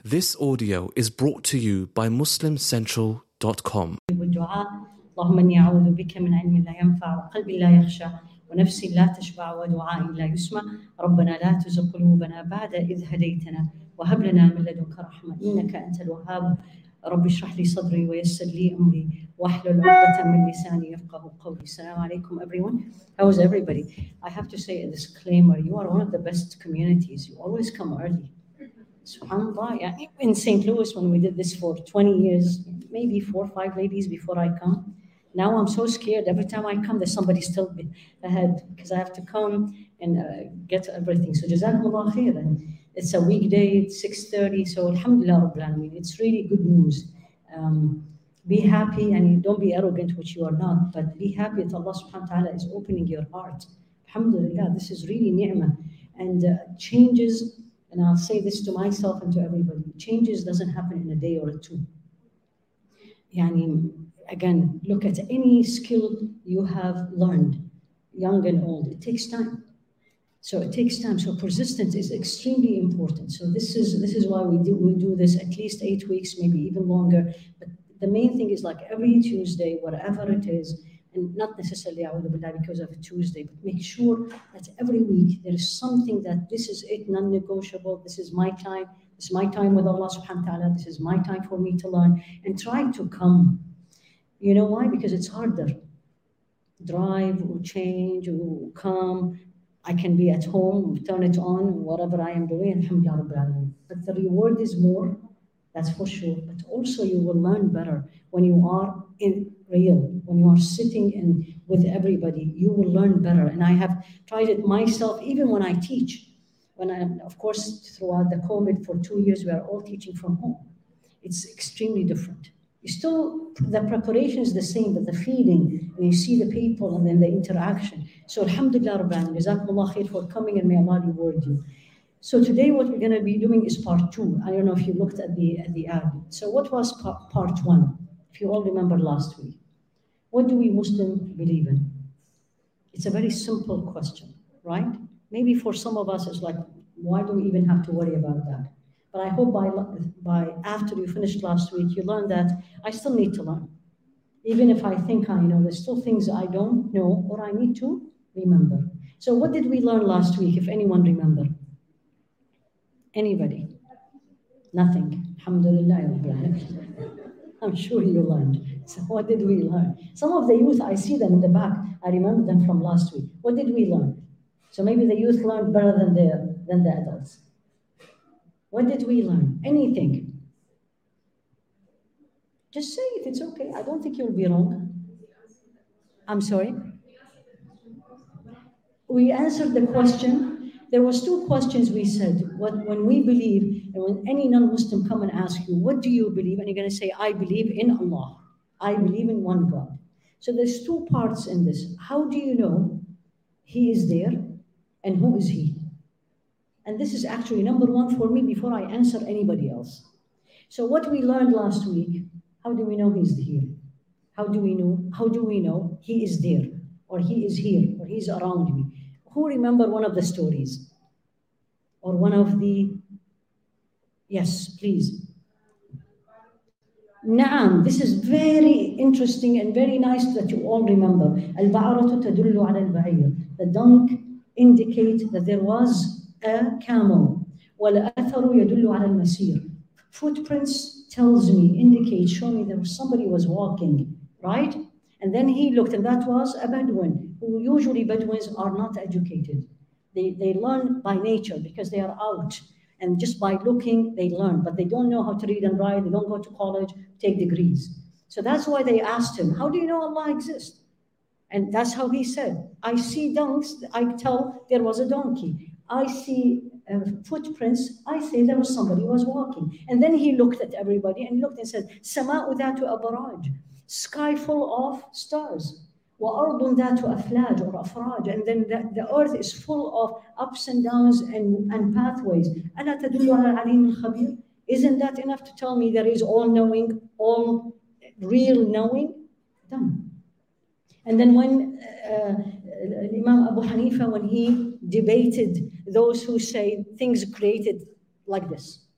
This audio is brought to you by MuslimCentral.com. والدعاء اللهم إني أعوذ بك من علم لا ينفع وقلب لا يخشع ونفس لا تشبع ودعاء لا يسمع ربنا لا تزغ قلوبنا بعد إذ هديتنا وهب لنا من لدنك رحمة إنك أنت الوهاب رب اشرح لي صدري ويسر لي أمري واحلل عقدة من لساني يفقهوا قولي. Assalamu alaikum everyone. How is everybody? I have to say a disclaimer. You are one of the best communities. You always come early. SubhanAllah, yeah. In St. Louis, when we did this for 20 years, maybe 4 or 5 ladies before I come. Now I'm so scared. Every time I come, there's somebody still ahead because I have to come and get everything. So Jazakumullah khair. And it's a weekday, it's 6:30. So Alhamdulillah Rabbil Alameen. It's really good news. Be happy and don't be arrogant, which you are not, but be happy that Allah subhanahu wa ta'ala is opening your heart. Alhamdulillah, this is really ni'mah. And changes, and I'll say this to myself and to everybody, changes doesn't happen in a day or two. Yani, again, look at any skill you have learned, young and old. It takes time. So it takes time. So persistence is extremely important. So this is why we do this at least 8 weeks, maybe even longer. But the main thing is like every Tuesday, whatever it is, and not necessarily because of a Tuesday, but make sure that every week there is something that this is it, non-negotiable, this is my time, this is my time with Allah subhanahu wa ta'ala, this is my time for me to learn, and try to come. You know why? Because it's harder. Drive or change or come. I can be at home, turn it on, whatever I am doing, alhamdulillah rabbil alameen. But the reward is more, that's for sure. But also you will learn better when you are in real, when you are sitting in with everybody, you will learn better. And I have tried it myself, even when I teach. When I, of course, throughout the COVID for 2 years, we are all teaching from home. It's extremely different. You still, the preparation is the same, but the feeling, and you see the people and then the interaction. So alhamdulillah rabbil jazakumullah khair for coming and may Allah reward you. So today what we're going to be doing is part 2. I don't know if you looked at the ad. So what was part 1? If you all remember last week. What do we Muslims believe in? It's a very simple question, right? Maybe for some of us it's like, why do we even have to worry about that? But I hope by after you finished last week, you learned that I still need to learn. Even if I think I know, there's still things I don't know or I need to remember. So what did we learn last week, if anyone remember? Anybody? Nothing. Alhamdulillah. I'm sure you learned. So what did we learn? Some of the youth, I see them in the back. I remember them from last week. What did we learn? So maybe the youth learned better than the adults. What did we learn? Anything. Just say it, it's okay. I don't think you'll be wrong. I'm sorry? We answered the question. There was 2 questions we said. When we believe, and when any non-Muslim come and ask you, what do you believe? And you're going to say, I believe in Allah. I believe in one God. So there's 2 parts in this. How do you know He is there and who is He? And this is actually number 1 for me before I answer anybody else. So what we learned last week, how do we know He's here? How do we know He is there? Or He is here? Or He's around me? Who remember one of the stories? Or one of the... Yes, please. Naam, this is very interesting and very nice that you all remember. Al-ba'aratu tadullu ala al-ba'ir. The donkey indicate that there was a camel. Wal-atharu yadullu ala al-masir. Footprints tells me, indicates, show me that somebody was walking, right? And then he looked, and that was a Bedouin, who usually Bedouins are not educated. They learn by nature because they are out. And just by looking, they learn. But they don't know how to read and write. They don't go to college, take degrees. So that's why they asked him, how do you know Allah exists? And that's how he said, I see donkeys, I tell there was a donkey. I see footprints, I say there was somebody who was walking. And then he looked at everybody and looked and said, Sama'u dhatu abaraj, sky full of stars. وَأَرْضٌ ذَاتُ أَفْلَاجٍ or أَفْرَاجٍ. And then the earth is full of ups and downs and pathways. أَلَا تَدُلُّ عَلَى الْعَلِيمِ الْخَبِيرِ. Isn't that enough to tell me there is all-knowing, all real knowing? Done. And then when Imam Abu Hanifa, when he debated those who say things created like this,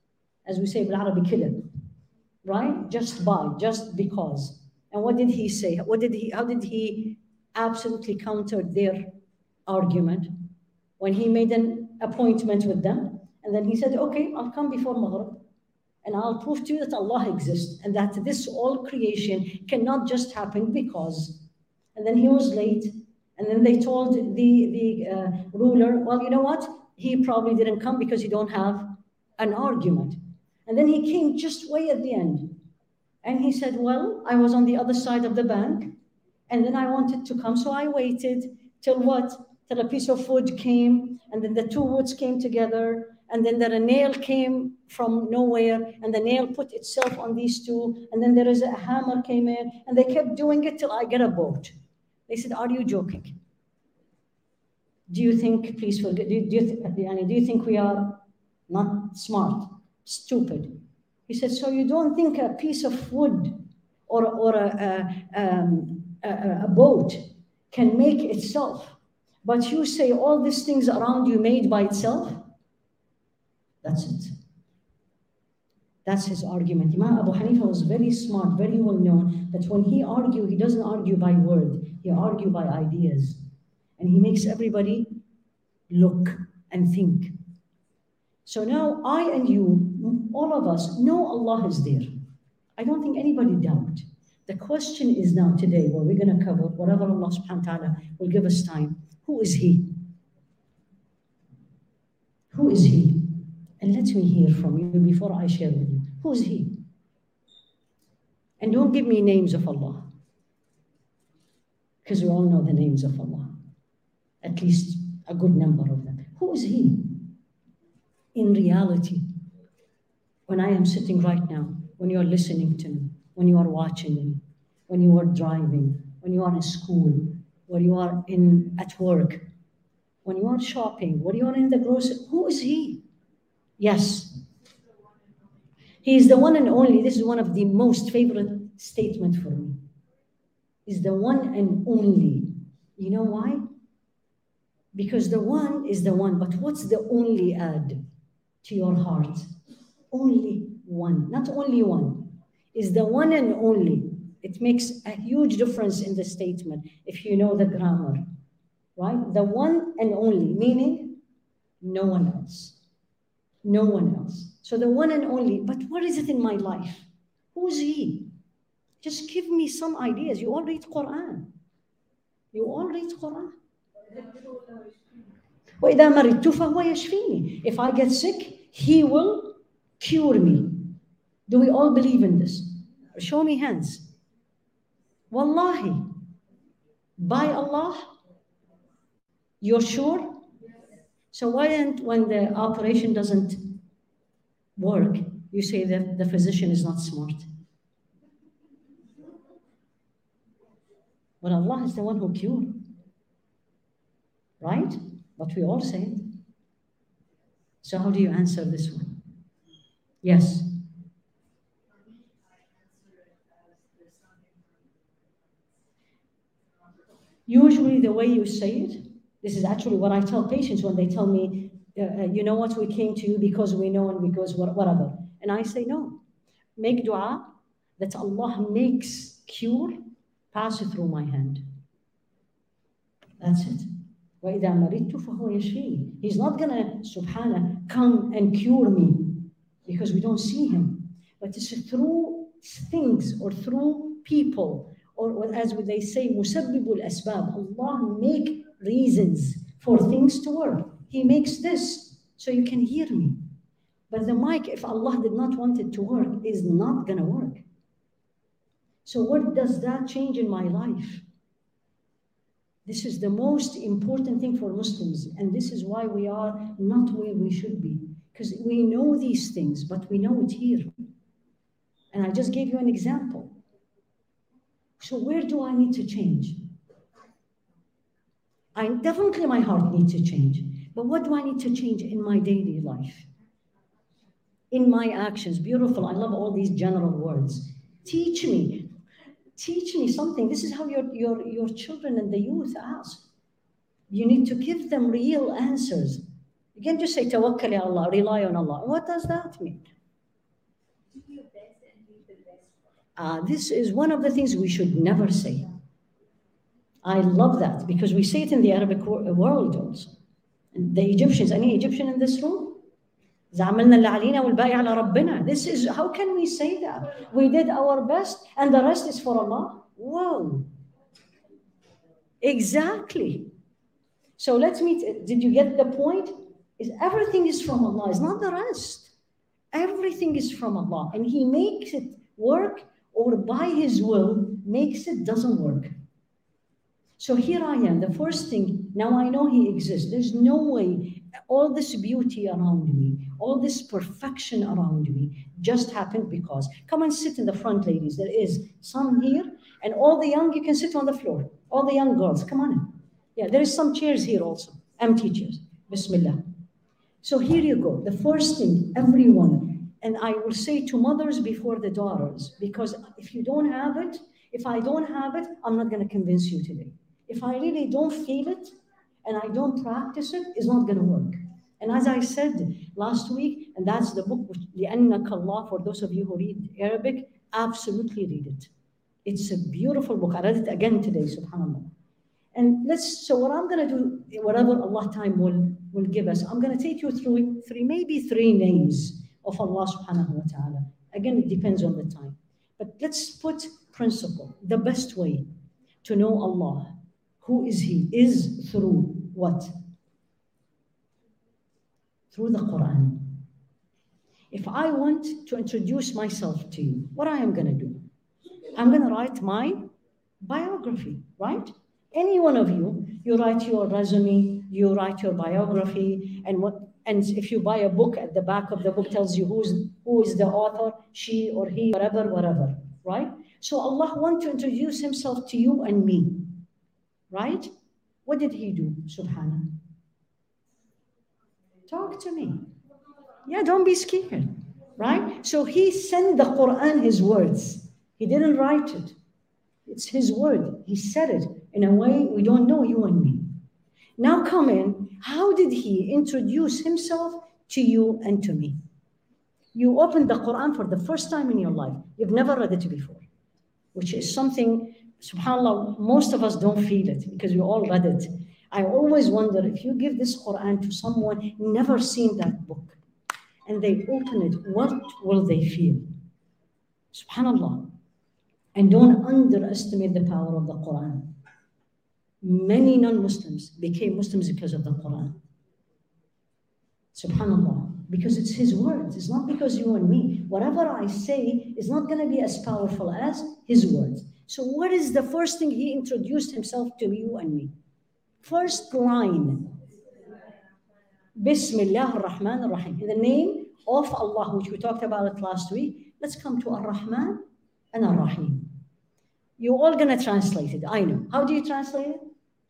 as we say بالعربي كده, right? Just because. And what did he say? How did he absolutely counter their argument? When he made an appointment with them, and then he said, okay, I'll come before Maghrib, and I'll prove to you that Allah exists, and that this all creation cannot just happen because. And then he was late, and then they told the ruler, well, you know what? He probably didn't come because you don't have an argument. And then he came just way at the end. And he said, well, I was on the other side of the bank, and then I wanted to come, so I waited till what? Till a piece of wood came, and then the two woods came together, and then there a nail came from nowhere, and the nail put itself on these two, and then there is a hammer came in, and they kept doing it till I get a boat. They said, are you joking? Do you think, please forget, do you think we are not smart, stupid? He said, so you don't think a piece of wood or a boat can make itself, but you say all these things around you made by itself? That's it. That's his argument. Imam Abu Hanifa was very smart, very well known, that when he argues, he doesn't argue by word, he argues by ideas. And he makes everybody look and think. So now I and you, all of us, know Allah is there. I don't think anybody doubt. The question is now today, where we're going to cover whatever Allah subhanahu wa ta'ala will give us time. Who is He? Who is He? And let me hear from you before I share with you. Who is He? And don't give me names of Allah, because we all know the names of Allah, at least a good number of them. Who is He? In reality, when I am sitting right now, when you are listening to me, when you are watching me, when you are driving, when you are in school, when you are at work, when you are shopping, when you are in the grocery, who is He? Yes. He is the one and only. This is one of the most favorite statements for me. Is the one and only. You know why? Because the one is the one, but what's the only add to your heart? Only one, not only one. Is the one and only. It makes a huge difference in the statement if you know the grammar, right? The one and only, meaning no one else. No one else. So the one and only, but what is it in my life? Who is He? Just give me some ideas. You all read Quran. You all read Quran. وَإِذَا مَرِضْتُ فَهُوَ يَشْفِينِي. If I get sick, He will cure me. Do we all believe in this? Show me hands. Wallahi. By Allah? You're sure? So why don't, when the operation doesn't work, you say that the physician is not smart? Well, Allah is the one who cured. Right? But we all say it. So how do you answer this one? Yes. Usually the way you say it, this is actually what I tell patients when they tell me, you know what, we came to you because we know and because whatever. And I say, no. Make dua that Allah makes cure pass through my hand. That's it. وَإِذَا مَرِضْتُ فَهُوَ يَشْفِينِي. He's not going to, subhanah, come and cure me because we don't see Him. But it's through things or through people, or as they say, مُسَبِّبُ الْأَسْبَابِ. Allah make reasons for things to work. He makes this so you can hear me. But the mic, if Allah did not want it to work, is not going to work. So what does that change in my life? This is the most important thing for Muslims, and this is why we are not where we should be. Because we know these things, but we know it here. And I just gave you an example. So where do I need to change? Definitely my heart needs to change. But what do I need to change in my daily life? In my actions. Beautiful. I love all these general words. Teach me something. This is how your children and the youth ask. You need to give them real answers. You can't just say, tawakkal ya Allah, rely on Allah. What does that mean? This is one of the things we should never say. I love that because we say it in the Arabic world also. And the Egyptians, any Egyptian in this room? This is, how can we say that? We did our best and the rest is for Allah. Whoa. Exactly. So let's meet. Did you get the point? Is everything is from Allah. It's not the rest. Everything is from Allah. And He makes it work, or by His will makes it doesn't work. So here I am. The first thing, now I know He exists. There's no way all this beauty around me, all this perfection around me just happened because. Come and sit in the front, ladies. There is some here, and all the young, you can sit on the floor. All the young girls, come on in. Yeah, there is some chairs here also, empty chairs. Bismillah. So here you go. The first thing, everyone, and I will say to mothers before the daughters, because if you don't have it, if I don't have it, I'm not going to convince you today. If I really don't feel it and I don't practice it, it's not going to work. And as I said last week, and that's the book, لِأَنَّكَ اللَّهُ, for those of you who read Arabic, absolutely read it. It's a beautiful book. I read it again today, subhanAllah. And so what I'm going to do, whatever Allah time will give us, I'm going to take you through maybe three names of Allah subhanahu wa ta'ala. Again, it depends on the time. But let's put principle. The best way to know Allah, who is He, is through what? Through the Quran. If I want to introduce myself to you, what I am going to do? I'm going to write my biography, right? Any one of you, you write your resume, you write your biography, and if you buy a book, at the back of the book tells you who is the author, she or he, whatever, right? So Allah wants to introduce Himself to you and me, right? What did He do, subhanAllah? Talk to me. Yeah, don't be scared, right? So He sent the Quran, His words. He didn't write it. It's His word. He said it in a way we don't know, you and me. Now come in. How did He introduce Himself to you and to me? You opened the Quran for the first time in your life. You've never read it before, which is something, subhanAllah, most of us don't feel it because we all read it. I always wonder if you give this Quran to someone never seen that book and they open it, what will they feel? Subhanallah. And don't underestimate the power of the Quran. Many non-Muslims became Muslims because of the Quran. Subhanallah. Because it's His words. It's not because you and me. Whatever I say is not going to be as powerful as His words. So what is the first thing He introduced Himself to you and me? First line. Bismillah ar-Rahman ar-Rahim. In the name of Allah, which we talked about it last week. Let's come to Ar-Rahman and Ar-Rahim. You're all going to translate it, I know. How do you translate it?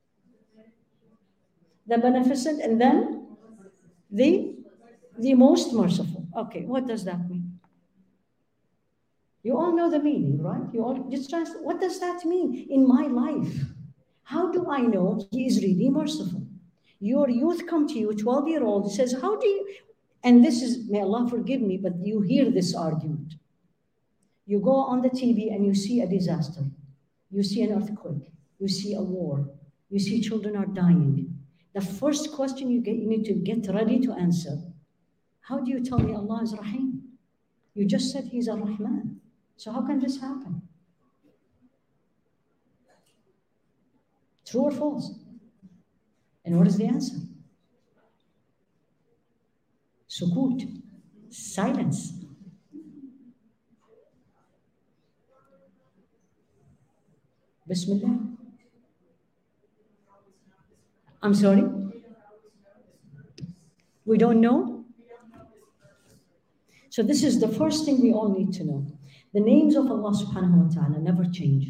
The beneficent, and then the most merciful. Okay, what does that mean? You all know the meaning, right? You all just translate. What does that mean in my life? How do I know He is really merciful? Your youth come to you, 12-year-old, says, how do you, and this is, may Allah forgive me, but you hear this argument. You go on the TV and you see a disaster. You see an earthquake. You see a war. You see children are dying. The first question you need to get ready to answer, how do you tell me Allah is Rahim? You just said He's Ar-Rahman. So how can this happen? True or false? And what is the answer? Sukut. Silence. Bismillah. I'm sorry? We don't know? So this is the first thing we all need to know. The names of Allah subhanahu wa ta'ala never change.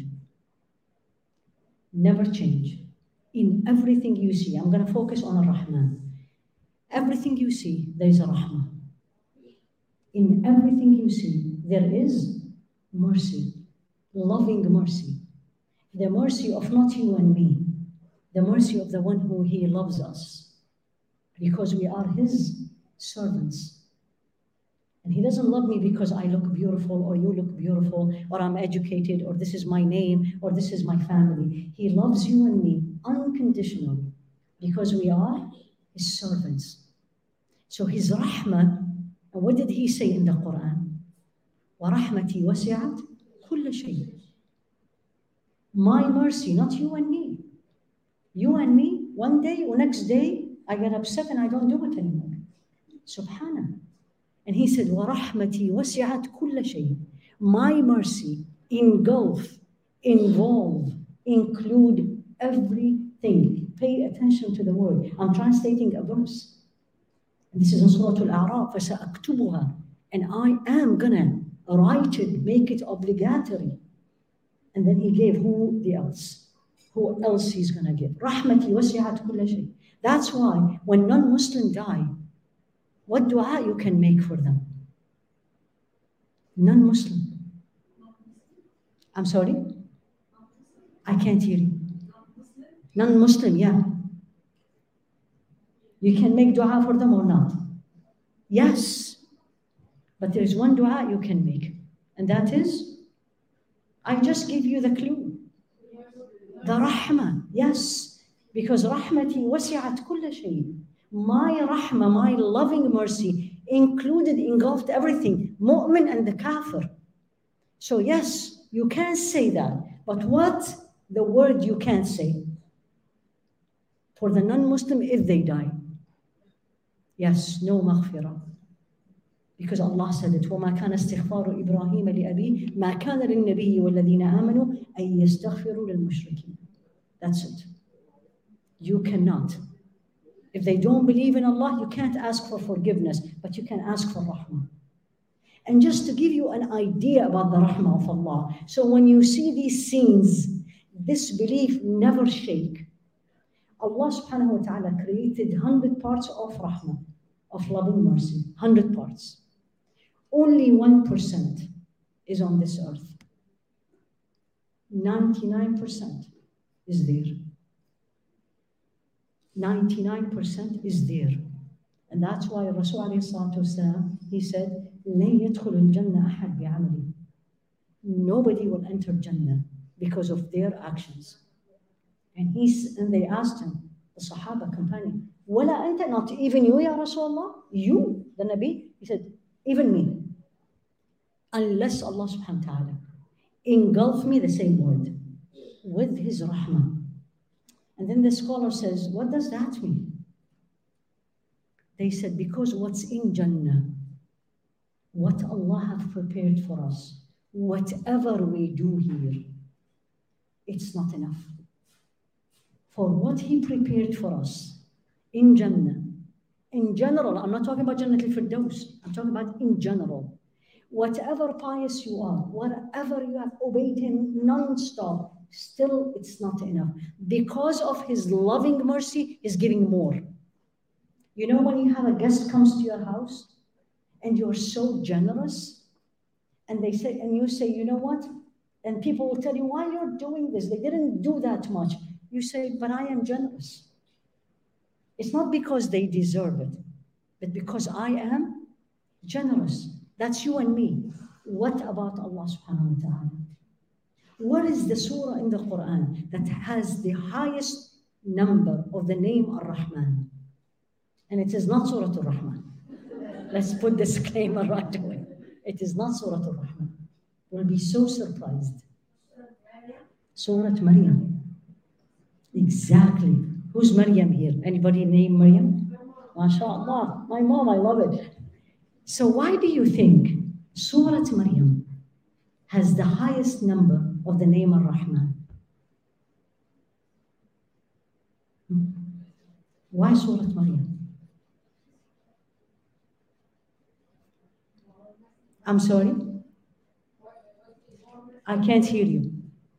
Never change. In everything you see, I'm going to focus on Ar-Rahman. Everything you see, there is a Rahmah. In everything you see, there is mercy, loving mercy. The mercy of not you and me, the mercy of the one who He loves us, because we are His servants. And he doesn't love me because I look beautiful or you look beautiful or I'm educated or this is my name or this is my family. He loves you and me unconditionally because we are his servants. So his rahmah, and what did he say in the Quran? وَرَحْمَتِي وَسِعَتْ كُلَّ شَيْءٍ. My mercy, not you and me. You and me, one day or next day, I get upset and I don't do it anymore. Subhanallah. And he said, وَرَحْمَتِي وَسِعَتْ كُلَّ شَيْءٍ. My mercy involve, include everything. Pay attention to the word. I'm translating a verse. And this is in Surah Al-A'raf. فَسَأَكْتُبُهَا. And I am gonna write it, make it obligatory. And then he gave who else he's gonna give. رَحْمَتِي وَسِعَتْ كُلَّ شَيْءٍ. That's why when non-Muslims die, what dua you can make for them? Non-Muslim. I'm sorry? I can't hear you. Non-Muslim, yeah. You can make dua for them or not? Yes. But there is one dua you can make. And that is, I just gave you the clue. The rahmah, yes. Because rahmati wasi'at kulla shay. My rahmah, my loving mercy engulfed everything, mu'min and the kafir. So yes, you can say that. But what the word you can't say? For the non-Muslim, if they die. Yes, no maghfirah. Because Allah said it, وَمَا كَانَ اسْتِغْفَارُ إِبْرَاهِيمَ لِأَبِيهِ مَا كَانَ لِلنَّبِيِّ وَالَّذِينَ آمَنُوا أَن يَسْتَغْفِرُوا لِلْمُشْرِكِينَ. That's it. You cannot. If they don't believe in Allah, you can't ask for forgiveness, but you can ask for rahmah. And just to give you an idea about the rahmah of Allah, so when you see these scenes, this belief never shake. Allah subhanahu wa ta'ala created 100 parts of rahmah, of loving mercy, 100 parts. Only 1% is on this earth. 99% is there. 99% is there. And that's why Rasul alayhi salatu wasalam, he said, لَن يَدْخُلُ الْجَنَّةَ أَحَدْ بِعَمَلِهِ. Nobody will enter Jannah because of their actions. And they asked him, the Sahaba companion, وَلَا أَنْتَ, not even you, Ya Rasulullah? You, the Nabi? He said, even me. Unless Allah subhanahu wa ta'ala engulf me, the same word, with his rahmah. And then the scholar says, what does that mean? They said, because what's in Jannah, what Allah have prepared for us, whatever we do here, it's not enough. For what he prepared for us in Jannah, in general, I'm not talking about Jannah al-Firdaus, I'm talking about in general. Whatever pious you are, whatever you have obeyed him non-stop, still it's not enough. Because of his loving mercy, he's giving more. You know when you have a guest comes to your house and you're so generous, and they say, and you say, you know what? And people will tell you, why you're doing this? They didn't do that much. You say, but I am generous. It's not because they deserve it, but because I am generous. That's you and me. What about Allah subhanahu wa ta'ala? What is the surah in the Quran that has the highest number of the name Ar-Rahman? And it is not Surah Ar-Rahman. Let's put this disclaimer right away. It is not Surah Ar-Rahman. You'll be so surprised. Surah Maryam. Exactly. Who's Maryam here? Anybody named Maryam? MashaAllah. My mom, I love it. So why do you think Surah Maryam has the highest number of the name Ar-Rahman? Why Surah Maryam? I'm sorry? I can't hear you.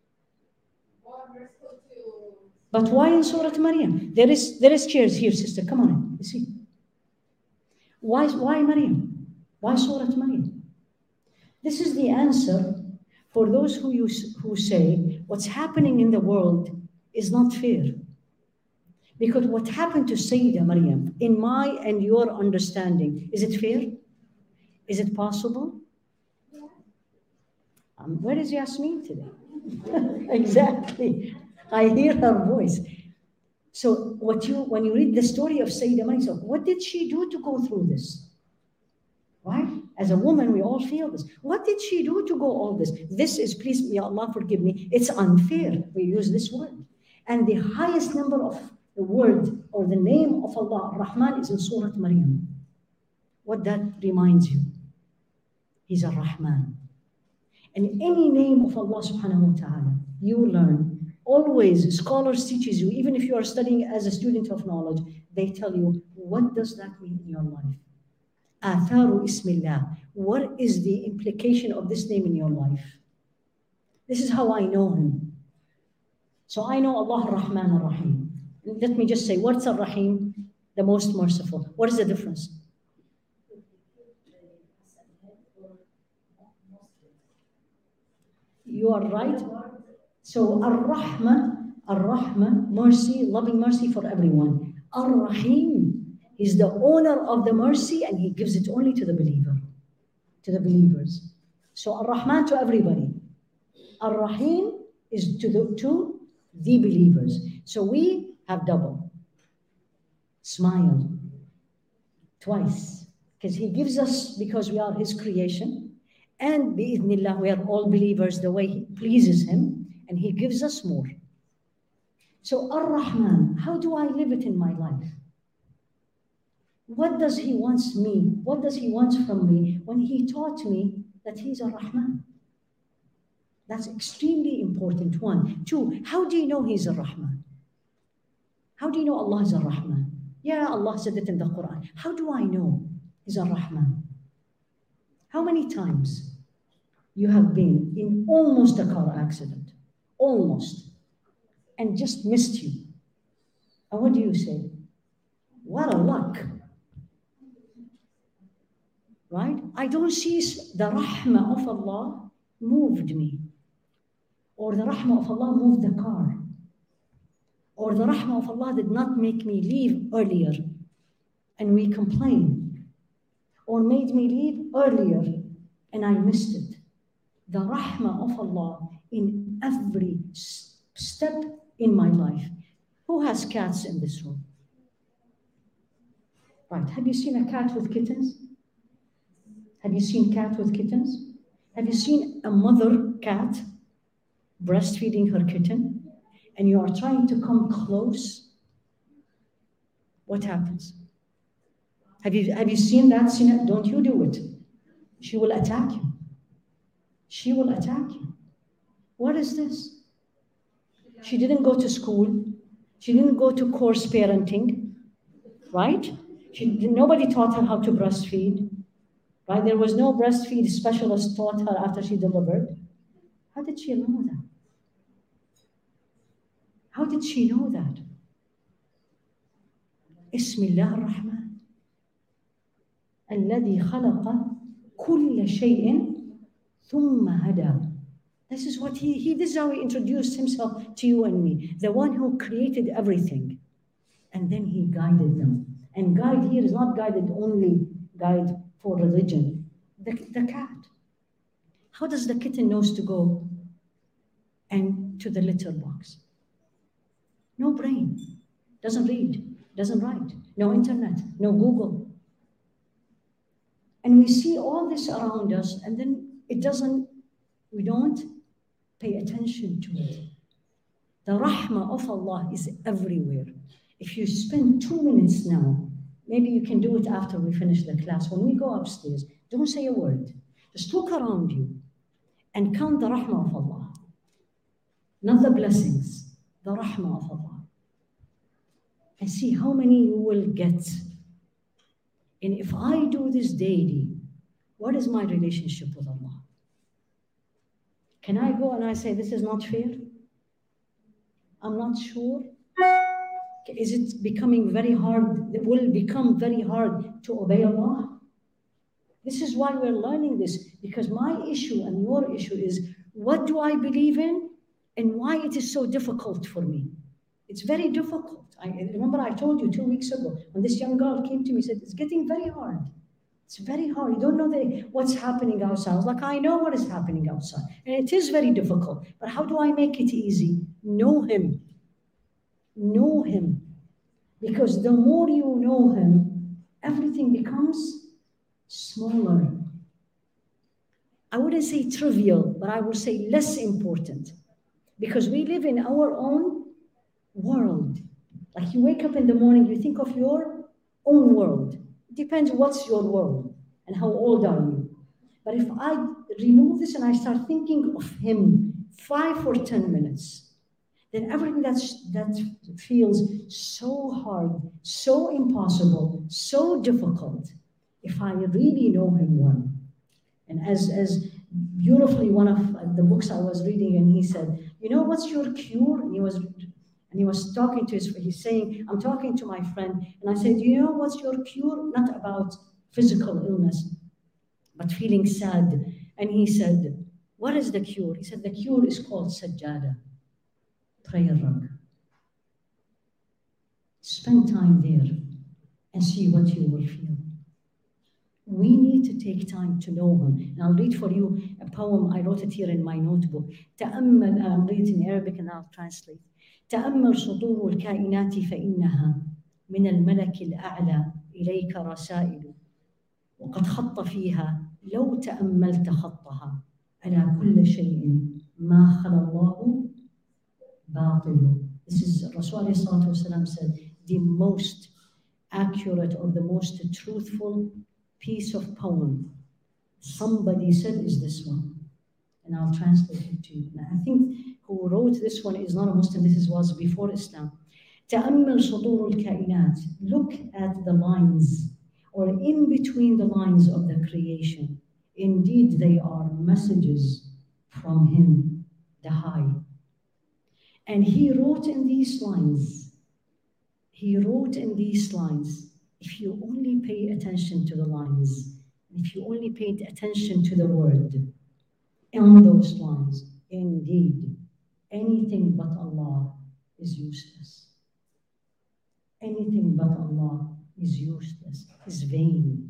But why in Surah Maryam? There is chairs here, sister. Come on in. You see. Why Maryam? Why Surah Maryam? This is the answer for those who say what's happening in the world is not fair. Because what happened to Sayyidah Maryam, in my and your understanding, is it fair? Is it possible? Where is Yasmin today? Exactly. I hear her voice. So when you read the story of Sayyidah Maryam, what did she do to go through this? Right? As a woman, we all feel this. What did she do to go all this? This is, please, Ya Allah, forgive me, it's unfair. We use this word. And the highest number of the word or the name of Allah, Rahman, is in Surah Maryam. What that reminds you? He's a Rahman. And any name of Allah subhanahu wa ta'ala, you learn. Always, scholars teaches you, even if you are studying as a student of knowledge, they tell you, what does that mean in your life? Atharu Ismillah. What is the implication of this name in your life? This is how I know him. So I know Allah Rahman Ar-Rahim. Let me just say, what's Ar-Rahim? The most merciful. What is the difference? You are right. So Ar-Rahma, mercy, loving mercy for everyone. Ar-Rahim, he's the owner of the mercy and he gives it only to the believer, to the believers. So Ar-Rahman to everybody. Ar-Rahim is to the believers. So we have double. Smile. Twice. Because he gives us, because we are his creation. And bi'idhnillah, we are all believers the way he pleases him, and he gives us more. So Ar-Rahman, how do I live it in my life? What does he want me? What does he want from me when he taught me that he's a Rahman? That's extremely important, one. Two, how do you know he's a Rahman? How do you know Allah is a Rahman? Yeah, Allah said it in the Quran. How do I know he's a Rahman? How many times you have been in almost a car accident, almost, and just missed you? And what do you say? What a luck. Right? I don't see the rahmah of Allah moved me, or the rahmah of Allah moved the car, or the rahmah of Allah did not make me leave earlier, and we complain. Or made me leave earlier and I missed it. The rahmah of Allah in every step in my life. Who has cats in this room? Right, have you seen a cat with kittens? Have you seen cat with kittens? Have you seen a mother cat breastfeeding her kitten and you are trying to come close? What happens? Have you seen that scene? Don't you do it. She will attack you. She will attack you. What is this? She didn't go to school. She didn't go to course parenting, right? Nobody taught her how to breastfeed, right? There was no breastfeed specialist taught her after she delivered. How did she know that? How did she know that? Ismillah ar-Rahman. الذي خلق كل شيء ثم هدى. This is what this is how he introduced himself to you and me. The one who created everything. And then he guided them. And guide here is not guided only guide for religion. The cat. How does the kitten knows to go and to the litter box? No brain. Doesn't read. Doesn't write. No internet. No Google. And we see all this around us, and then we don't pay attention to it. The rahmah of Allah is everywhere. If you spend 2 minutes now, maybe you can do it after we finish the class. When we go upstairs, don't say a word. Just look around you and count the rahmah of Allah. Not the blessings, the rahmah of Allah. And see how many you will get. And if I do this daily, what is my relationship with Allah? Can I go and I say, this is not fair? I'm not sure. Is it becoming very hard? It will become very hard to obey Allah? This is why we're learning this, because my issue and your issue is, what do I believe in and why it is so difficult for me? It's very difficult. I remember I told you 2 weeks ago when this young girl came to me and said, it's getting very hard. It's very hard. You don't know what's happening outside. I was like, I know what is happening outside. And it is very difficult. But how do I make it easy? Know him. Know him. Because the more you know him, everything becomes smaller. I wouldn't say trivial, but I would say less important. Because we live in our own world. Like you wake up in the morning, you think of your own world. It depends what's your world and how old are you. But if I remove this and I start thinking of him 5 or 10 minutes, then everything that feels so hard, so impossible, so difficult, if I really know him well. And as beautifully, one of the books I was reading, and he said, you know what's your cure? And he was talking to he's saying, I'm talking to my friend, and I said, you know what's your cure? Not about physical illness, but feeling sad. And he said, what is the cure? He said, the cure is called sajjada, prayer rug. Spend time there and see what you will feel. We need to take time to know him. And I'll read for you a poem. I wrote it here in my notebook. تأمل, I'll read it in Arabic and I'll translate. تأمل سطور الكائنات فإنها من الملك الأعلى إليك رسائل وقد خط فيها لو تأملت خطها على كل شيء ما خلا الله باطل. This is Rasul said, the most accurate or the most truthful piece of poem somebody said is this one. And I'll translate it to you. I think who wrote this one is not a Muslim. This was before Islam. تأمل سطور الكائنات. Look at the lines or in between the lines of the creation. Indeed, they are messages from him, the High. And he wrote in these lines, if you only pay attention to the lines, if you only paid attention to the word on those lines, indeed, anything but Allah is useless. Anything but Allah is useless, is vain.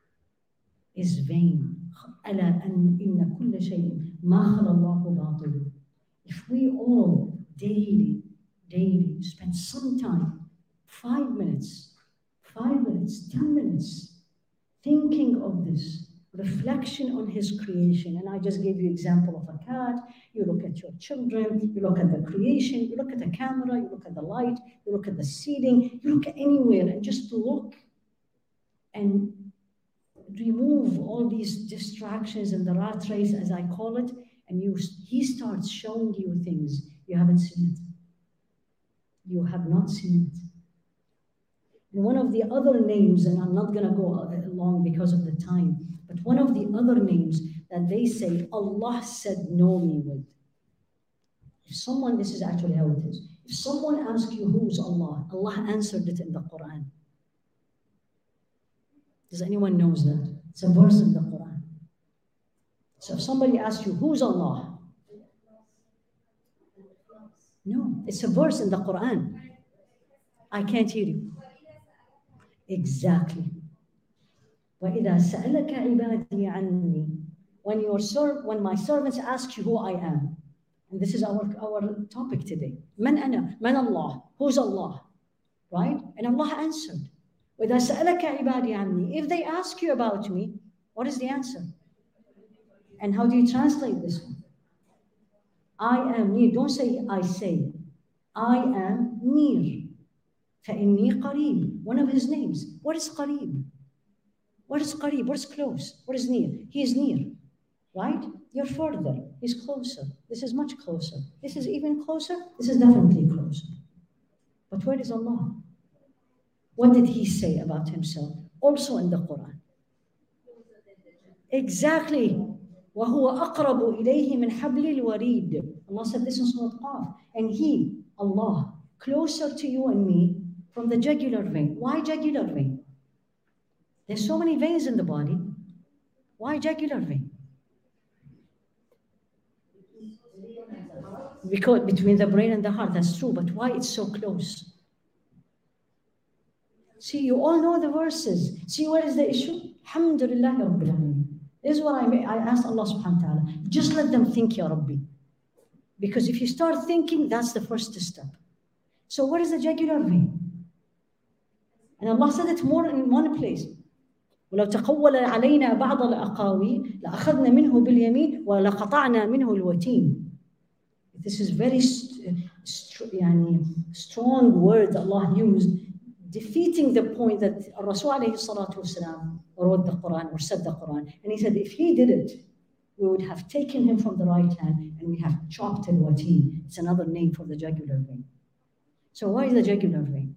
ألا أن إن كل شيء ما خلا الله باطل. If we all daily spend some time, 5 minutes, 10 minutes, thinking of this, reflection on his creation. And I just gave you an example of a cat. You look at your children, you look at the creation, you look at the camera, you look at the light, you look at the seating, you look anywhere and just look and remove all these distractions and the rat race, as I call it, and he starts showing you things you haven't seen it. You have not seen it. And one of the other names, and I'm not going to go along because of the time, but one of the other names that they say Allah said know me with. If someone, this is actually how it is. If someone asks you who's Allah, Allah answered it in the Quran. Does anyone knows that? It's a verse in the Quran. So if somebody asks you who's Allah, no, it's a verse in the Quran. I can't hear you. Exactly. وَإِذَا سَأَلَكَ عِبَادِي عَنِّي. When my servants ask you who I am, and this is our topic today. Man ana, man Allah, who's Allah, right? And Allah answered. وَإِذَا سَأَلَكَ عِبَادِي عَنِّي. If they ask you about me, what is the answer? And how do you translate this one? I am near. Don't say I say. I am near. فَإِنِّي قَرِيب. One of his names. What is قَرِيب? What is قَرِيب? What is close? What is near? He is near, right? You're further. He's closer. This is much closer. This is even closer. This is definitely closer. But where is Allah? What did he say about himself? Also in the Quran. Exactly. وَهُوَ أَقْرَبُ إِلَيْهِ مِنْ حَبْلِ الْوَرِيدِ. Allah said this in Surah Qaf. And he, Allah, closer to you and me from the jugular vein. Why jugular vein? There's so many veins in the body. Why jugular vein? Because between the brain and the heart, that's true, but why it's so close? See, you all know the verses. See, what is the issue? Alhamdulillah Rabbil Alameen. This is what I asked Allah subhanahu wa ta'ala. Just let them think, Ya Rabbi. Because if you start thinking, that's the first step. So what is the jugular vein? And Allah said it more in one place. وَلَوْ تَقَوَّلَ عَلَيْنَا بَعْضَ الْأَقَاوِيلِ لَأَخَذْنَا مِنْهُ بِالْيَمِينِ وَلَقَطَعْنَا مِنْهُ الْوَتِينِ. This is very strong word Allah used, defeating the point that Rasul alayhi salatu wasalam wrote the Quran or said the Quran. And he said, if he did it, we would have taken him from the right hand and we have chopped al-watin. It's another name for the jugular vein. So why is the jugular vein?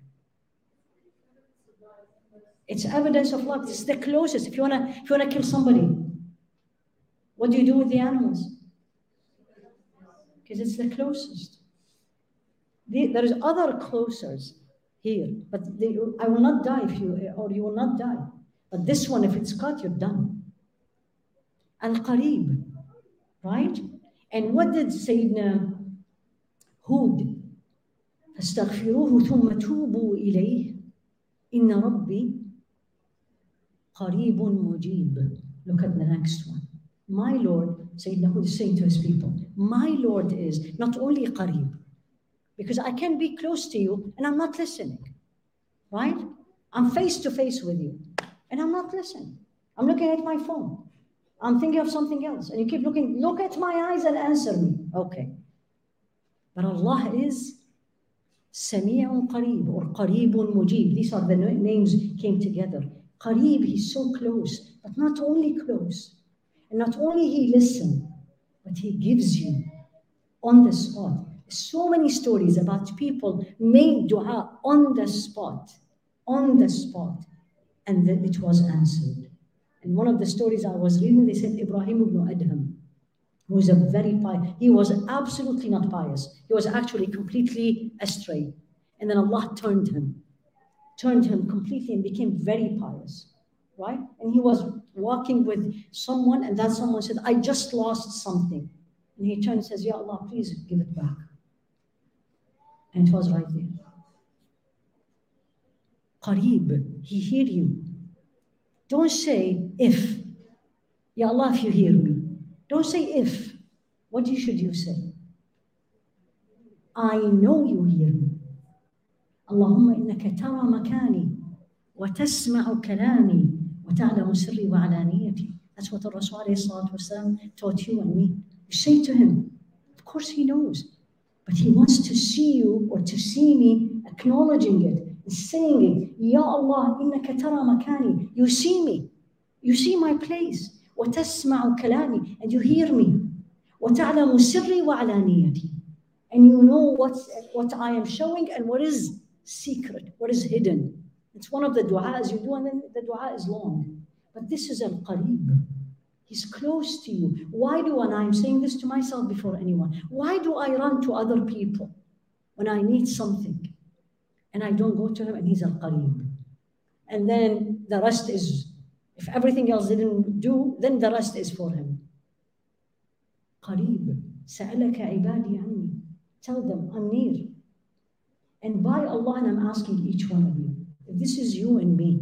It's evidence of love. It's the closest. If you wanna kill somebody, what do you do with the animals? Because it's the closest. There is other closers here, but I will not die you will not die. But this one, if it's cut, you're done. Al-Qareeb, right? And what did Sayyidina Hud? فَاسْتَغْفِرُوهُ ثُمَّ تُوبُوا إِلَيْهِ إِنَّ رَبِّي قَرِيبٌ مُجِيبٌ. Look at the next one. My Lord, Sayyidina Hud is saying to his people, my Lord is not only Qareeb, because I can be close to you and I'm not listening, right? I'm face to face with you and I'm not listening. I'm looking at my phone. I'm thinking of something else. And you keep looking, look at my eyes and answer me. Okay. But Allah is Sami'un Qareeb or Qareebun Mujib. These are the names came together. Qareeb, he's so close, but not only close. And not only he listens, but he gives you on the spot. So many stories about people made dua on the spot, and then it was answered. And one of the stories I was reading, they said Ibrahim ibn Adham, who was a very pious, he was absolutely not pious. He was actually completely astray. And then Allah turned him completely and became very pious, right? And he was walking with someone, and that someone said, I just lost something. And he turned and says, Ya Allah, please give it back. And it was right there. Qareeb, he heard you. Don't say if. Ya Allah, if you hear me. Don't say if. What should you say? I know you hear me. Allahumma innaka tara makani wa tasma'u kalami wa ta'lamu sirri wa alaniyati. That's what the Rasul alayhi salatu wasalam taught you and me. You say to him, of course he knows, but he wants to see you or to see me acknowledging it and saying it. Ya Allah, innaka tara makani. You see me. You see my place. Wa tasma'u kalami. And you hear me. Wa ta'lamu sirri wa alaniyati. And you know what I am showing and what is secret, what is hidden. It's one of the du'as you do, and then the du'a is long. But this is al-Qareeb. He's close to you. Why do, and I'm saying this to myself before anyone, why do I run to other people when I need something? And I don't go to him, and he's al-Qareeb. And then the rest is, if everything else didn't do, then the rest is for him. Qareeb. Sa'alaka ibadi anni. Tell them, I'm near. And by Allah, and I'm asking each one of you, if this is you and me,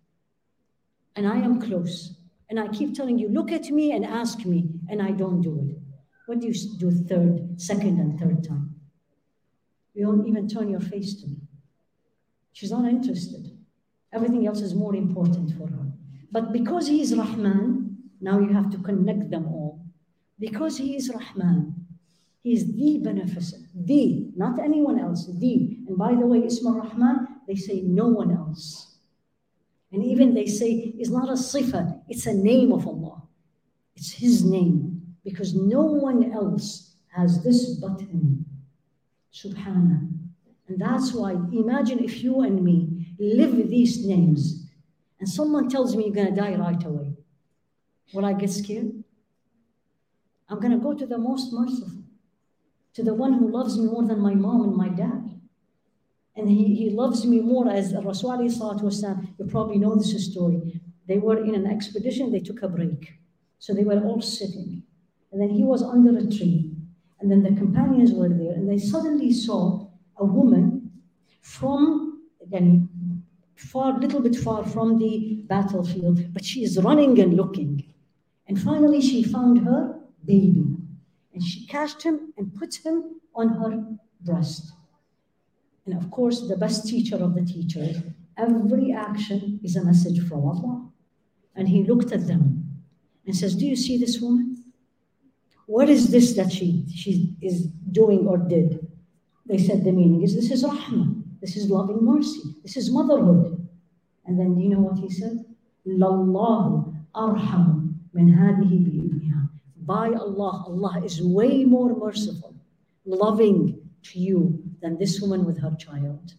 and I am close, and I keep telling you, look at me and ask me, and I don't do it. What do you do second and third time? You don't even turn your face to me. She's not interested. Everything else is more important for her. But because he is Rahman, now you have to connect them all. Because he is Rahman, he is the beneficent, not anyone else, the. And by the way, Isma Rahman, they say no one else. And even they say it's not a sifa, it's a name of Allah. It's his name, because no one else has this but him. Subhanah. And that's why, imagine if you and me live with these names, and someone tells me you're going to die right away. Will I get scared? I'm going to go to the most merciful, to the one who loves me more than my mom and my dad. And he loves me more, as Rasul alayhi salatu wasalam, you probably know this story. They were in an expedition, they took a break. So they were all sitting. And then he was under a tree. And then the companions were there. And they suddenly saw a woman from little bit far from the battlefield, but she is running and looking. And finally, she found her baby. And she catched him and put him on her breast. And of course, the best teacher of the teachers, every action is a message from Allah. And he looked at them and says, do you see this woman? What is this that she is doing or did? They said the meaning is, this is rahmah. This is loving mercy. This is motherhood. And then you know what he said? Lallahu arham min hadihi bi'ibniha. By Allah, Allah is way more merciful, loving to you than this woman with her child.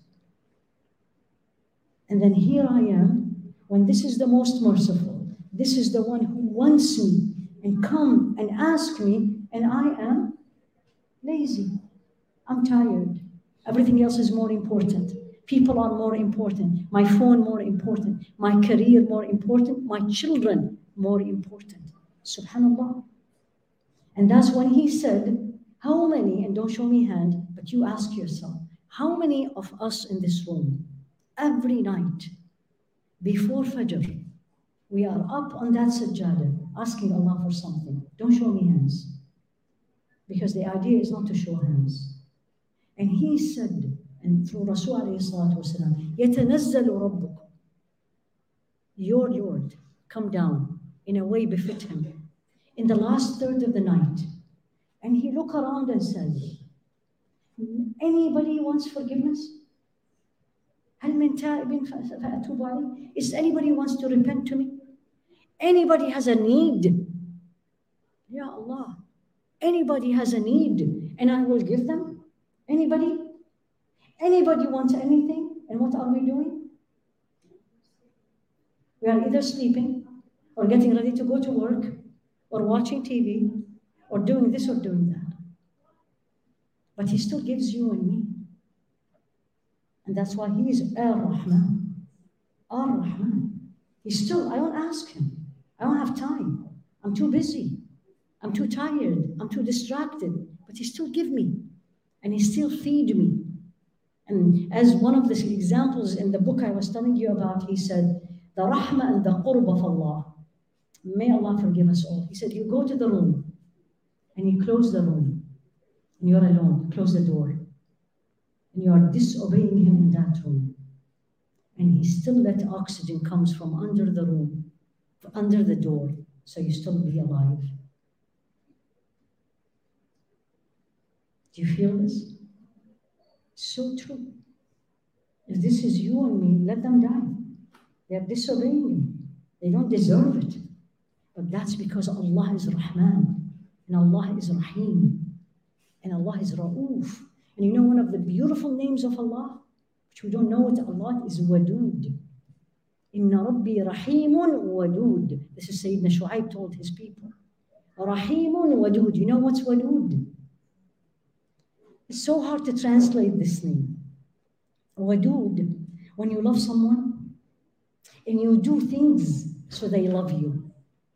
And then here I am, when this is the most merciful, this is the one who wants me and come and ask me, and I am lazy. I'm tired. Everything else is more important. People are more important. My phone more important. My career more important. My children more important. Subhanallah. And that's when he said, how many, and don't show me hand, but you ask yourself, how many of us in this room, every night, before Fajr, we are up on that sajjadah, asking Allah for something. Don't show me hands. Because the idea is not to show hands. And he said, and through Rasul alayhi salatu wasalam, يَتَنَزَّلُ رَبُّكُمْ. Your Lord, come down in a way befit him in the last third of the night. And he look around and says, anybody wants forgiveness? هل من تائب فأتوب عليه? Is anybody wants to repent to me? Anybody has a need? Ya Allah, anybody has a need and I will give them? Anybody? Anybody wants anything? And what are we doing? We are either sleeping or getting ready to go to work or watching TV or doing this or doing that. But he still gives you and me. And that's why he is Ar-Rahman. Ar-Rahman. He's still, I don't ask him. I don't have time. I'm too busy. I'm too tired. I'm too distracted. But he still gives me. And he still feed me. And as one of the examples in the book I was telling you about, he said, the rahmah and the qurb of Allah. May Allah forgive us all. He said, you go to the room and you close the room and you're alone, close the door. And you are disobeying him in that room. And he still let oxygen comes from under the room, under the door, so you still be alive. Do you feel this? So true. If this is you and me, let them die. They are disobeying me. They don't deserve it. But that's because Allah is Rahman, and Allah is Rahim, and Allah is Ra'uf. And you know one of the beautiful names of Allah, which we don't know what Allah is, Wadud. Inna Rabbi Rahimun Wadud. This is Sayyidina Shu'aib told his people. Rahimun Wadud. You know what's Wadud? It's so hard to translate this name. Wadud. When you love someone and you do things so they love you.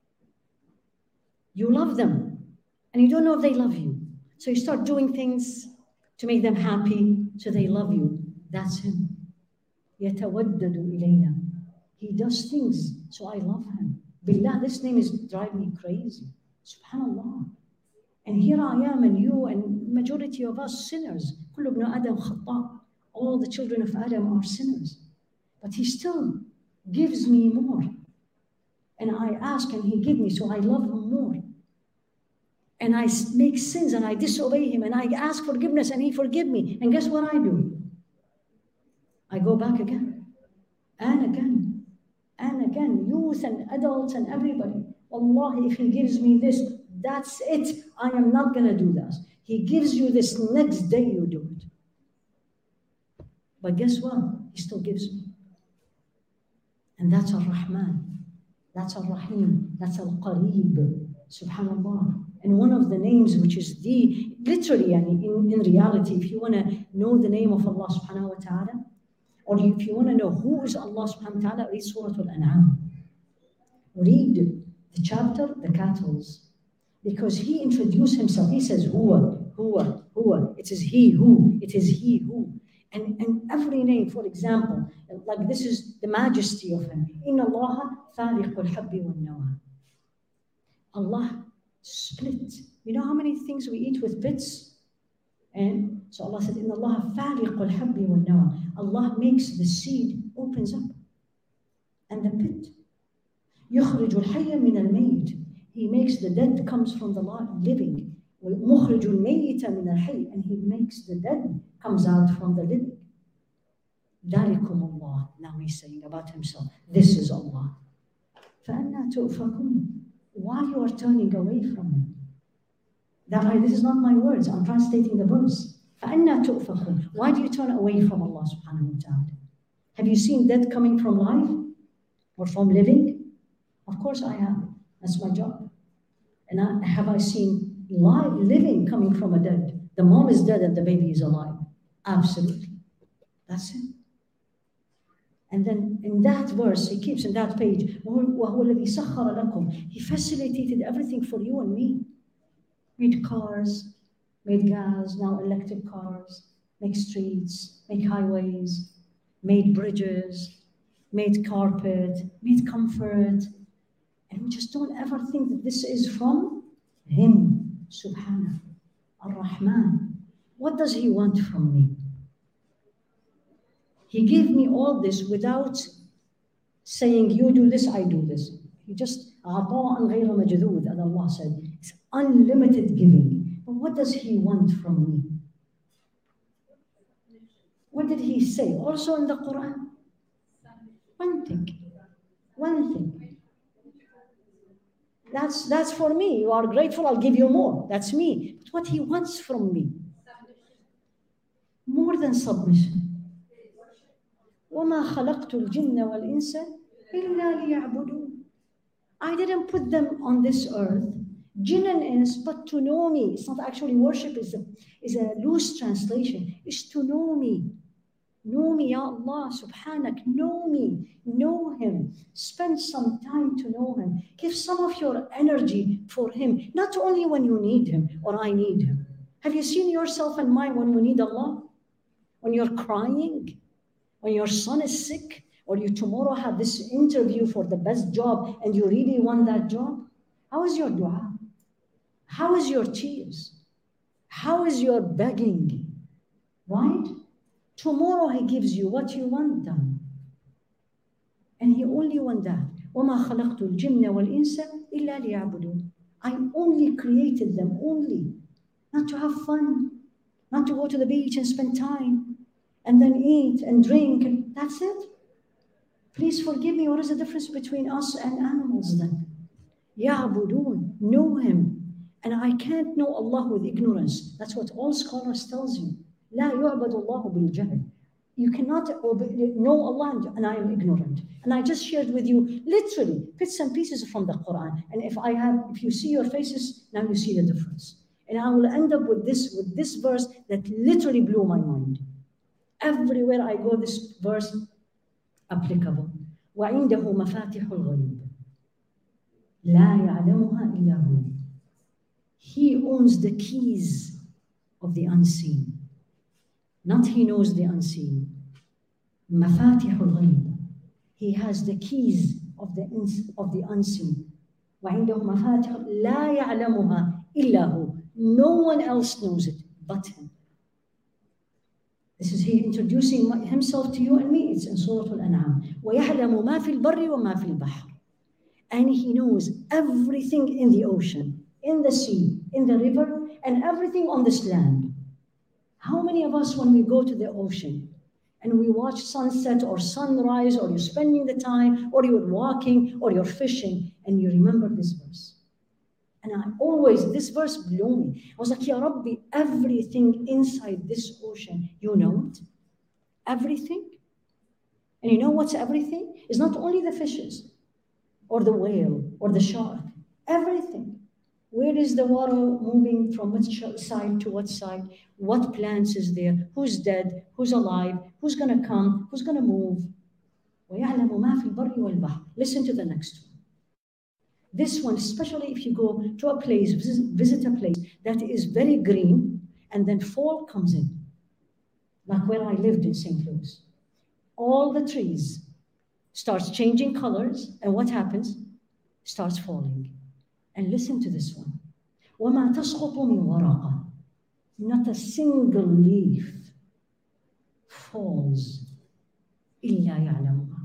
You love them and you don't know if they love you. So you start doing things to make them happy, so they love you. That's him. يَتَوَدَّدُ إِلَيْنَا. He does things, so I love him. Billah, this name is driving me crazy. Subhanallah. And here I am, and you, and majority of us sinners. كُلُّ ابْنُ آدَمْ خَطَّاء. All the children of Adam are sinners. But he still gives me more. And I ask, and he gives me, so I love him more. And I make sins and I disobey him and I ask forgiveness and he forgives me. And guess what I do? I go back again and again and again. Youth and adults and everybody. Wallahi, if he gives me this, that's it. I am not going to do that. He gives you this, next day you do it. But guess what? He still gives me. And that's Ar-Rahman. That's Ar-Rahim. That's Al-Qareeb. Subhanallah. And one of the names, which is the, literally, in reality, if you want to know the name of Allah subhanahu wa ta'ala, or if you want to know who is Allah subhanahu wa ta'ala, read Surah Al-An'am. Read the chapter, the cattle. Because he introduced himself. He says, Huwa. It is he who. It is he who. And every name, for example, like this is the majesty of him. Inna Allah faliqul habbi wal nawa. Allah split. You know how many things we eat with bits? And so Allah said, Inna Allah faliqul habbi wal nawa. Allah makes the seed, opens up. And the pit. يخرج الحي من الميت. He makes the dead comes from the living. ومخرج الميت من الحي. And he makes the dead comes out from the living. ذلكم الله. Now he's saying about himself, this is Allah. فأنا تؤفكون. Why you are turning away from him? This is not my words, I'm translating the verse. فأنا تؤفكون. Why do you turn away from Allah subhanahu wa ta'ala? Have you seen death coming from life? Or from living? Of course I have. That's my job. And have I seen living coming from a dead? The mom is dead and the baby is alive. Absolutely. That's it. And then in that verse, he keeps in that page, وَهُوَ الَّذِي سَخَّرَ لَكُمْ. He facilitated everything for you and me. Made cars, made gas, now electric cars, make streets, make highways, made bridges, made carpet, made comfort. And we just don't ever think that this is from him, subhanahu, ar-Rahman. What does he want from me? He gave me all this without saying, you do this, I do this. He just, عطاء غير مجذوذ, as Allah said. It's unlimited giving. But what does he want from me? What did he say? Also in the Quran? One thing. One thing. That's for me. You are grateful, I'll give you more. That's me. But what he wants from me? More than submission. وَمَا خَلَقْتُ الْجِنَّ وَالْإِنسَ إِلَّا لِيَعْبُدُونَ. I didn't put them on this earth, jinn and ins, but to know me. It's not actually worship, is a loose translation. It's to know me. Know me, Ya Allah, subhanak. Know me. Know him. Spend some time to know him. Give some of your energy for him. Not only when you need him or I need him. Have you seen yourself and mine when we need Allah? When you're crying? When your son is sick? Or you tomorrow have this interview for the best job and you really want that job? How is your dua? How is your tears? How is your begging? Right? Tomorrow he gives you what you want done. And he only wants that. وَمَا خَلَقْتُ الْجِنَّ وَالْإِنسَ إِلَّا لِيَعْبُدُونَ. I only created them, only. Not to have fun. Not to go to the beach and spend time. And then eat and drink. And that's it. Please forgive me. What is the difference between us and animals then? يَعْبُدُونَ. Know him. And I can't know Allah with ignorance. That's what all scholars tells you. لا يعبد الله بالجهل. You cannot know Allah and I am ignorant. And I just shared with you literally bits and pieces from the Quran. And if you see your faces, now you see the difference. And I will end up with this verse that literally blew my mind. Everywhere I go, this verse applicable. وعنده مفاتيح الغيب لا يعلمها إلا هو. He owns the keys of the unseen. Not he knows the unseen. مفاتيح الغيب. He has the keys of the unseen. وعنده مفاتيح لا يعلمها إلا هو. No one else knows it but him. This is he introducing himself to you and me. It's in Surah Al-An'am. وَيَعْلَمُ مَا فِي الْبَرِّ وَمَا فِي الْبَحْرِ. And he knows everything in the ocean, in the sea, in the river, and everything on this land. How many of us, when we go to the ocean and we watch sunset or sunrise, or you're spending the time, or you're walking, or you're fishing, and you remember this verse? And this verse blew me. I was like, Ya Rabbi, everything inside this ocean, you know it? Everything? And you know what's everything? It's not only the fishes, or the whale, or the shark. Everything. Where is the water moving from which side to what side? What plants is there? Who's dead? Who's alive? Who's going to come? Who's going to move? وَيَعْلَمُ مَا فِي الْبَرِّ وَالْبَحْرِ. Listen to the next one. This one, especially if you go to a place, visit a place that is very green, and then fall comes in. like where I lived in St. Louis. All the trees starts changing colors, and what happens? Starts falling. And listen to this one. وَمَا تَسْقُطُ مِنْ وَرَقَةٍ. Not a single leaf falls إِلَّا يَعْلَمُهَا.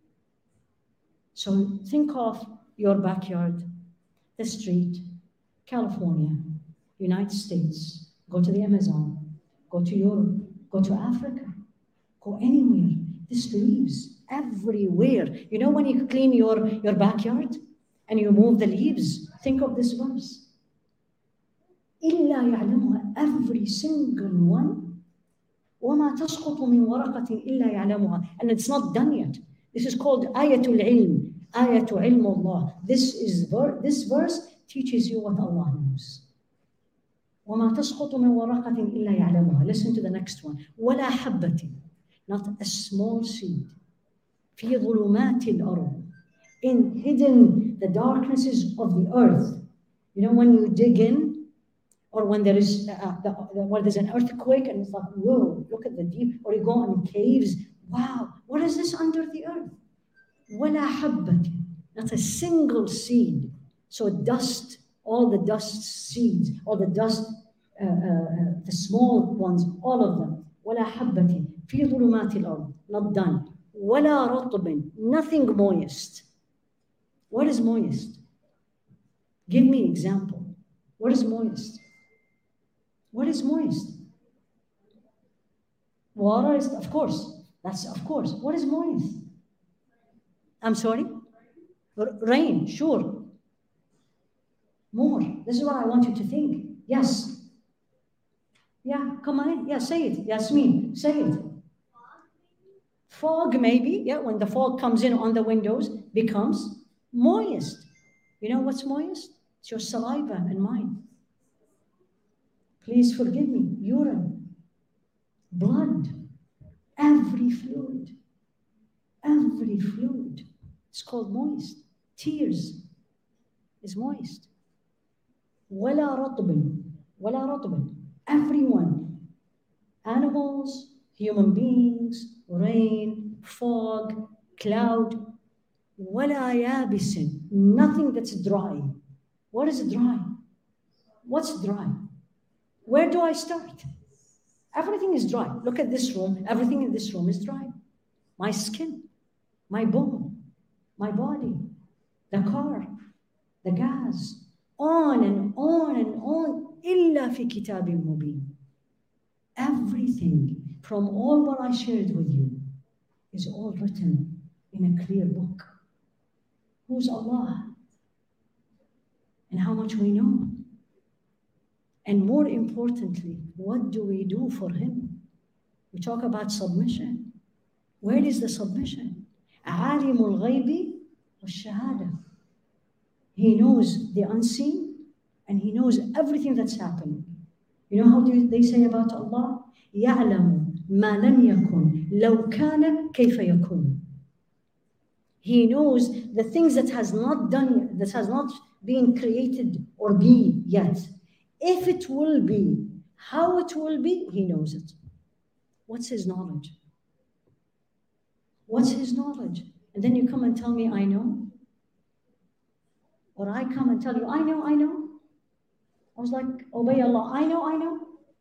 So think of your backyard, the street, California, United States, go to the Amazon, go to Europe, go to Africa, go anywhere. This leaves everywhere. You know when you clean your backyard and you move the leaves, think of this verse. إِلَّا يَعْلَمُهَا. Every single one. وَمَا تَسْقُطُ مِنْ وَرَقَةٍ إِلَّا يَعْلَمُهَا. And it's not done yet. This is called ayatul ilm. Ayatul ilm Allah. This verse teaches you what Allah knows. وَمَا تَسْقُطُ مِنْ وَرَقَةٍ إِلَّا يَعْلَمُهَا. Listen to the next one. وَلَا حَبَّةٍ. Not a small seed. فِي ظُلُمَاتِ الْأَرْضِ. In hidden the darknesses of the earth. You know when you dig in, or when there is when there's an earthquake and it's like, whoa, look at the deep, or you go in caves, wow, what is this under the earth? وَلَا حَبَّةٍ. Not a single seed. So dust, all the dust seeds, all the dust, the small ones, all of them. وَلَا حَبَّةٍ فِي ظُلُمَاتِ الْأَرْضِ. Not done. وَلَا رَطْبٍ. Nothing moist. What is moist? Give me example. What is moist? What is moist? Water is, of course. That's of course. What is moist? I'm sorry? Rain, sure. More. This is what I want you to think. Yes. Yeah, come on. Yeah, say it. Yasmin, say it. Fog, maybe. Yeah, when the fog comes in on the windows, becomes moist. You know what's moist? It's your saliva and mine. Please forgive me. Urine, blood, every fluid. It's called moist. Tears is moist. وَلَا رَطْبٍ. Everyone. Animals, human beings, rain, fog, cloud. وَلَا يَابِسٍ. Nothing that's dry. What is dry? What's dry? Where do I start? Everything is dry. Look at this room. Everything in this room is dry. My skin, my bone, my body, the car, the gas, on and on and on. إِلَّا فِي كِتَابٍ مُبِينٍ. Everything from all what I shared with you is all written in a clear book. Who's Allah? And how much we know. And more importantly, what do we do for Him? We talk about submission. Where is the submission? عَالِمُ الْغَيْبِ وَالشَّهَادَةِ. He knows the unseen and He knows everything that's happening. You know how they say about Allah? يَعْلَمُ مَا لَمْ يَكُنْ لَوْ كَانَ كَيْفَ يَكُونَ. He knows the things that has not done, that has not been created or be yet. If it will be, how it will be, He knows it. What's His knowledge? What's His knowledge? And then you come and tell me, I know. Or I come and tell you, I know. I was like, obey Allah, I know.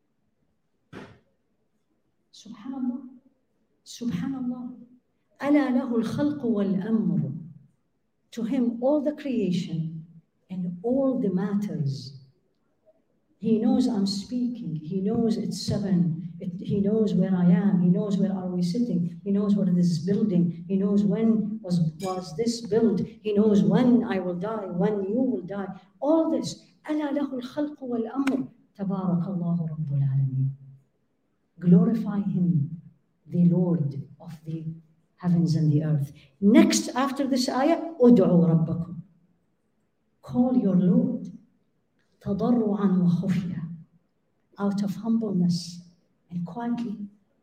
Subhanallah. أَلَا لَهُ الْخَلْقُ وَالْأَمْرُ. To Him all the creation and all the matters. He knows I'm speaking. He knows it's 7. He knows where I am. He knows where are we sitting. He knows what is this building. He knows when was this built. He knows when I will die, when you will die. All this. أَلَا لَهُ الْخَلْقُ وَالْأَمْرُ. تَبَارَكَ اللَّهُ رَبُّ الْعَالَمِينَ. Glorify Him, the Lord of the heavens and the earth. Next, after this ayah, أُدْعُوا رَبَّكُمْ. Call your Lord. تضرعا وخفيا, out of humbleness and quietly.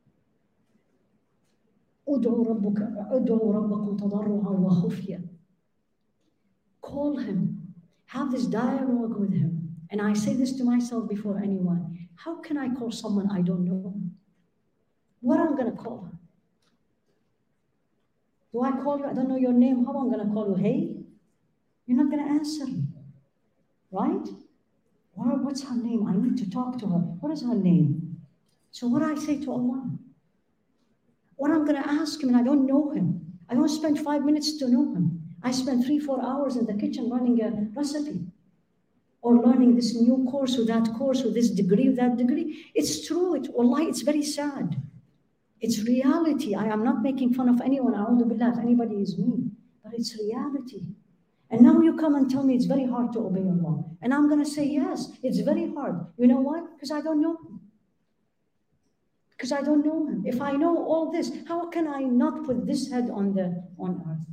ادعوا ربكم تضرعا وخفيا. Call Him. Have this dialogue with Him. And I say this to myself before anyone. How can I call someone I don't know? What am I going to call her? Do I call you? I don't know your name. How am I going to call you? Hey? You're not going to answer me. Right? What's her name? I need to talk to her. What is her name? So what do I say to Allah? What I'm going to ask him, and I don't know him. I don't spend 5 minutes to know him. I spend 3-4 hours in the kitchen learning a recipe or learning this new course or that course or this degree or that degree. It's true. Wallahi, it's very sad. It's reality. I am not making fun of anyone. A'udhu billah, if anybody is me. But it's reality. And now you come and tell me it's very hard to obey Allah. And I'm going to say, yes, it's very hard. You know why? Because I don't know him. Because I don't know him. If I know all this, how can I not put this head on earth?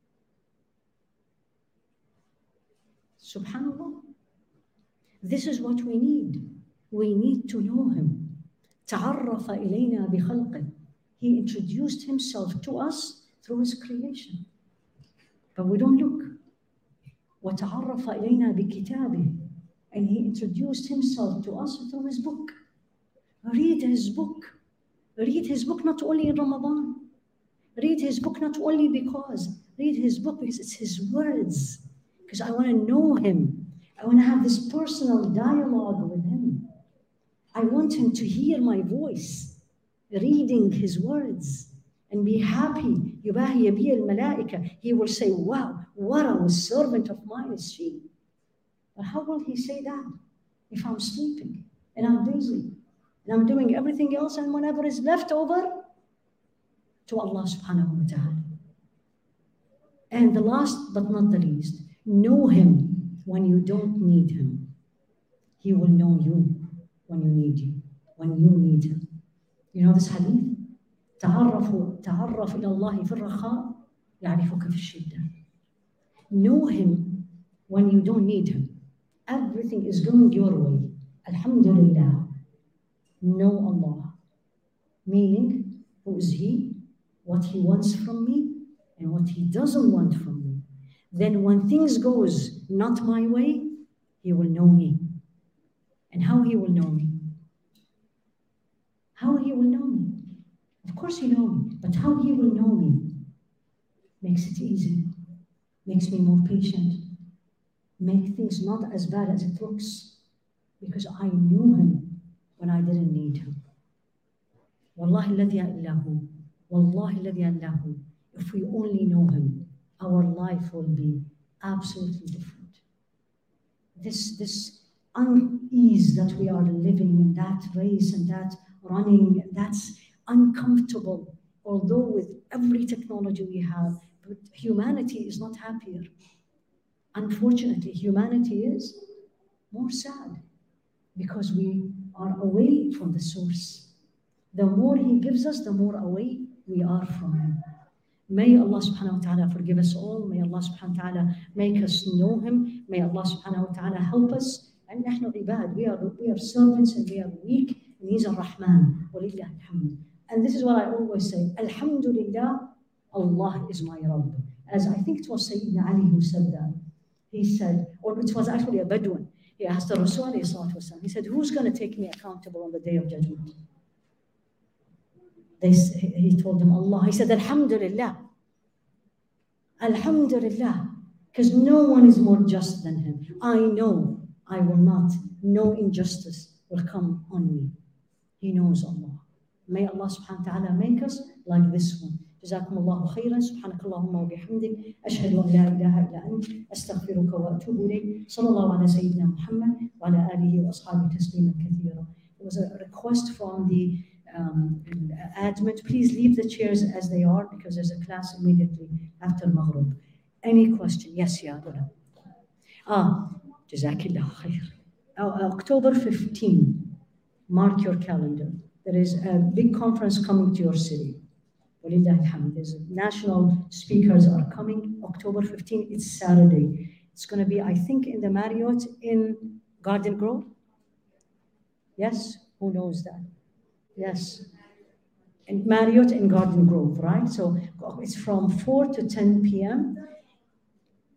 Subhanallah. This is what we need. We need to know him. تعرف إلينا بخلقه. He introduced himself to us through his creation. But we don't look. وتعرف إلينا بكتابه. And he introduced himself to us through his book. Read his book. Read his book not only in Ramadan. Read his book not only because. Read his book because it's his words. Because I want to know him. I want to have this personal dialogue with him. I want him to hear my voice, reading his words, and be happy. يباهي بي الملائكة. He will say, wow, what a servant of mine is she. But how will he say that if I'm sleeping and I'm busy and I'm doing everything else and whatever is left over to Allah subhanahu wa ta'ala? And the last but not the least, know him when you don't need him. He will know you when you need him. You know this hadith? تعرف إلى الله في الرخاء يعرفك في الشدة. Know him when you don't need him. Everything is going your way. Alhamdulillah. Know Allah. Meaning, who is he, what he wants from me, and what he doesn't want from me. Then when things goes not my way, he will know me. And how he will know me? How he will know me? Of course he knows me, but how he will know me makes it easy, makes me more patient, make things not as bad as it looks, because I knew him when I didn't need him. Wallahi alladhi illa hu. Wallahi alladhi illa hu. If we only know him, our life will be absolutely different. This unease that we are living in, that race and that running, that's uncomfortable. Although with every technology we have, but humanity is not happier. Unfortunately, humanity is more sad because we are away from the source. The more he gives us, the more away we are from him. May Allah subhanahu wa ta'ala forgive us all. May Allah subhanahu wa ta'ala make us know him. May Allah subhanahu wa ta'ala help us. And نحن عباد. We are servants and we are weak. And he's ar-Rahman. Walillah alhamd. And this is what I always say. Alhamdulillah, Allah is my Rabb. As I think it was Sayyidina Ali who said that. He said, or it was actually a Bedouin. He asked the Rasul, he said, who's going to take me accountable on the Day of Judgment? He told them, Allah. He said, Alhamdulillah. Alhamdulillah. Because no one is more just than him. I know I will not. No injustice will come on me. He knows Allah. May Allah subhanahu wa ta'ala make us like this one. جزاكم الله خيرا سبحانك اللهم وبحمدك أشهد أن لا إله إلا أنت أستغفرك وأتوب إليك صلى الله على سيدنا محمد وعلى آله وأصحابه تسليما كثيرا. There was a request from the admin, please leave the chairs as they are because there's a class immediately after Maghrib. Any question? Yes, Ya Rabbi. Jazakillah khair. October 15, mark your calendar. There is a big conference coming to your city. Walillah alhamd. There's national speakers are coming. October 15, it's Saturday. It's going to be, I think, in the Marriott in Garden Grove. Yes? Who knows that? Yes. And Marriott in Garden Grove, right? So it's from 4 to 10 p.m.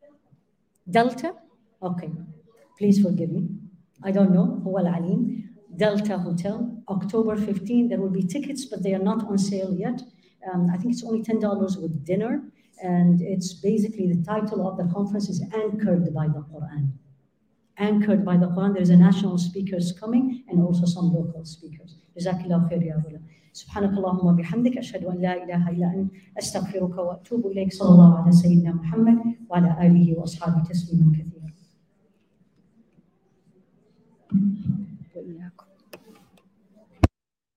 Delta? Okay. Please forgive me. I don't know. Huwa al-alim. Delta Hotel, October 15. There will be tickets, but they are not on sale yet. I think it's only $10 with dinner. And it's basically the title of the conference is Anchored by the Quran. Anchored by the Quran. There's a national speakers coming and also some local speakers. Jazakallah khair ya Rula. سبحانك اللهم وبحمدك أشهد أن لا إله إلا أنت أستغفرك وأتوب إليك صلى الله على سيدنا محمد وعلى آله وأصحابه تسليما كثيرا. وإياكم.